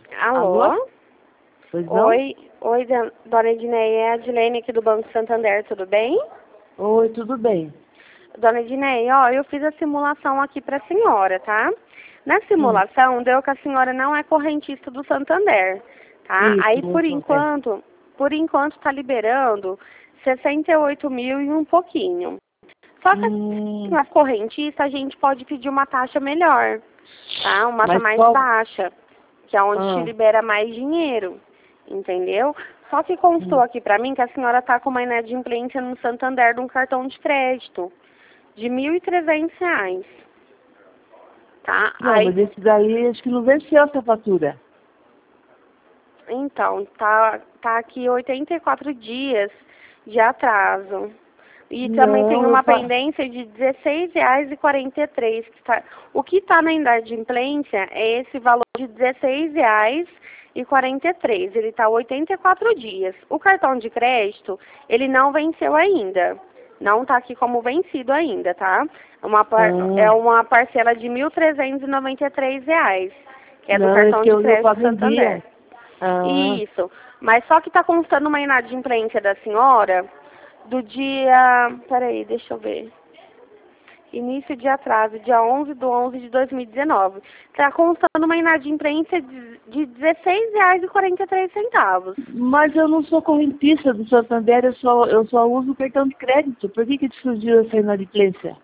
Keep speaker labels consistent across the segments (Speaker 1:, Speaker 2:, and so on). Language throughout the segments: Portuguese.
Speaker 1: Alô?
Speaker 2: Alô? Pois não?
Speaker 1: Oi, dona Edneia, é a Adilene aqui do Banco Santander, tudo bem?
Speaker 2: Oi, tudo bem.
Speaker 1: Dona Edneia, ó, eu fiz a simulação aqui para a senhora, tá? Na simulação, deu que a senhora não é correntista do Santander, tá?
Speaker 2: Isso,
Speaker 1: Aí,
Speaker 2: não acontece.
Speaker 1: por enquanto tá liberando 68 mil e um pouquinho. Só que
Speaker 2: Hum,
Speaker 1: na correntista a gente pode pedir uma taxa melhor, tá? Uma taxa
Speaker 2: mas
Speaker 1: mais
Speaker 2: qual...
Speaker 1: baixa, que é onde te
Speaker 2: Ah,
Speaker 1: libera mais dinheiro, entendeu? Só que constou
Speaker 2: hum.
Speaker 1: aqui pra mim que a senhora tá com uma inadimplência no Santander de um cartão de crédito de R$ 1.300, tá?
Speaker 2: Não, mas esse daí acho que não venceu essa fatura.
Speaker 1: Então, tá aqui 84 dias de atraso. E também tem
Speaker 2: Não,
Speaker 1: uma pendência de R$ 16,43. O que está na inadimplência é esse valor de R$ 16,43. Ele está 84 dias. O cartão de crédito, ele não venceu ainda. Não está aqui como vencido ainda, tá? É
Speaker 2: Ah,
Speaker 1: uma parcela de R$ 1.393, que é do
Speaker 2: não, esse
Speaker 1: cartão
Speaker 2: que
Speaker 1: de
Speaker 2: eu
Speaker 1: crédito
Speaker 2: pago em
Speaker 1: Santander.
Speaker 2: dia. Ah,
Speaker 1: Isso. Mas só que está constando uma inadimplência da senhora do dia... Peraí, deixa eu ver. Início de atraso, dia 11/11/2019. Está constando uma inadimplência de R$ 16,43.
Speaker 2: mas eu não sou correntista do Santander, eu só uso o cartão de crédito. Por que surgiu essa inadimplência?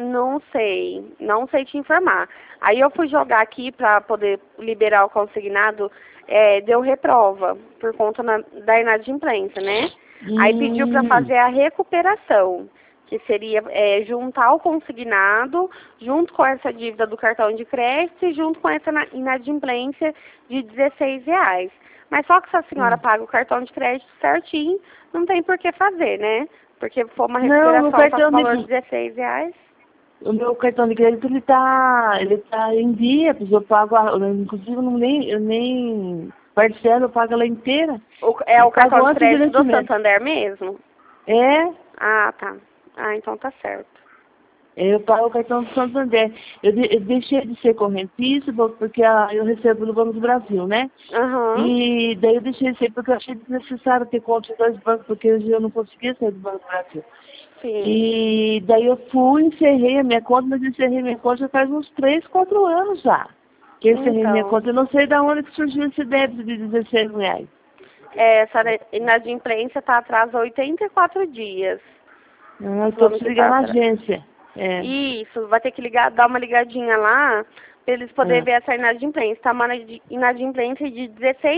Speaker 1: Não sei te informar. Aí eu fui jogar aqui para poder liberar o consignado, deu reprova por conta da inadimplência, né? Aí pediu para
Speaker 2: Hum,
Speaker 1: fazer a recuperação, que seria juntar o consignado junto com essa dívida do cartão de crédito e junto com essa inadimplência de R$ 16. Mas só que se a senhora
Speaker 2: hum.
Speaker 1: paga o cartão de crédito certinho, não tem por que fazer, né? Porque for uma
Speaker 2: Não, no
Speaker 1: recuperação só com
Speaker 2: cartão
Speaker 1: valor de
Speaker 2: de...
Speaker 1: R$ 16.
Speaker 2: O meu cartão de crédito, ele tá em dia, pois eu pago, inclusive eu nem parcelo, eu pago ela inteira.
Speaker 1: É
Speaker 2: E
Speaker 1: o cartão
Speaker 2: pago
Speaker 1: de
Speaker 2: antes do
Speaker 1: crédito do
Speaker 2: vencimento.
Speaker 1: Santander mesmo?
Speaker 2: É,
Speaker 1: Ah, tá. Ah, então tá certo.
Speaker 2: eu pago o cartão do Santander. Eu deixei de ser correntista porque eu recebo no Banco do Brasil, né?
Speaker 1: Aham,
Speaker 2: E daí eu deixei de ser porque eu achei desnecessário ter conta em dois bancos, porque eu não conseguia sair do Banco do Brasil.
Speaker 1: sim.
Speaker 2: E daí eu fui, encerrei a minha conta, mas encerrei minha conta já faz uns 3, 4 anos já. Que eu encerrei minha
Speaker 1: Então,
Speaker 2: conta, eu não sei de onde que surgiu esse débito de R$ 16.
Speaker 1: essa inadimplência tá atrás de 84 dias.
Speaker 2: Ah, então eu
Speaker 1: Falando
Speaker 2: preciso
Speaker 1: que
Speaker 2: ligar
Speaker 1: tá
Speaker 2: na
Speaker 1: atrás.
Speaker 2: agência. É.
Speaker 1: Isso, vai ter que ligar, dar uma ligadinha lá, para eles poderem
Speaker 2: Ah.
Speaker 1: ver essa inadimplência. Tá uma inadimplência de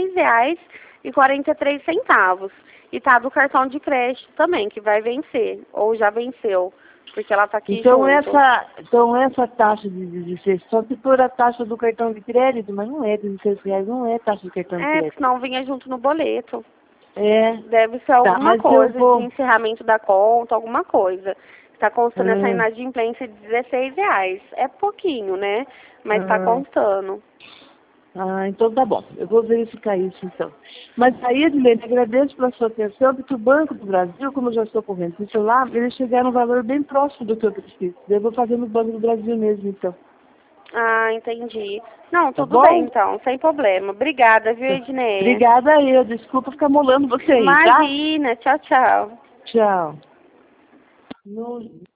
Speaker 1: R$ 16,43. E tá do cartão de crédito também, que vai vencer, ou já venceu, porque ela tá aqui
Speaker 2: Então
Speaker 1: junto.
Speaker 2: essa taxa de 16, só se for a taxa do cartão de crédito, mas não é R$ 16, não é taxa do cartão de
Speaker 1: Porque
Speaker 2: crédito.
Speaker 1: senão vinha junto no boleto.
Speaker 2: É,
Speaker 1: Deve ser
Speaker 2: tá,
Speaker 1: alguma
Speaker 2: mas eu
Speaker 1: coisa de
Speaker 2: vou.
Speaker 1: encerramento da conta, alguma coisa. Está constando essa
Speaker 2: Ah,
Speaker 1: inadimplência de R$ 16. É pouquinho, né? Mas está
Speaker 2: ah.
Speaker 1: constando.
Speaker 2: Então tá bom. Eu vou verificar isso então. Mas aí, Edilene, agradeço pela sua atenção, porque o Banco do Brasil, como eu já estou correntista lá, eles chegaram a um valor bem próximo do que eu preciso. Eu vou fazer no Banco do Brasil mesmo, então.
Speaker 1: Ah, entendi. Não,
Speaker 2: Tá
Speaker 1: tudo bem
Speaker 2: bom?
Speaker 1: então, sem problema. Obrigada, viu, Edneia?
Speaker 2: Obrigada eu. Desculpa ficar molando você aí, tá?
Speaker 1: Imagina, tchau, tchau.
Speaker 2: Tchau.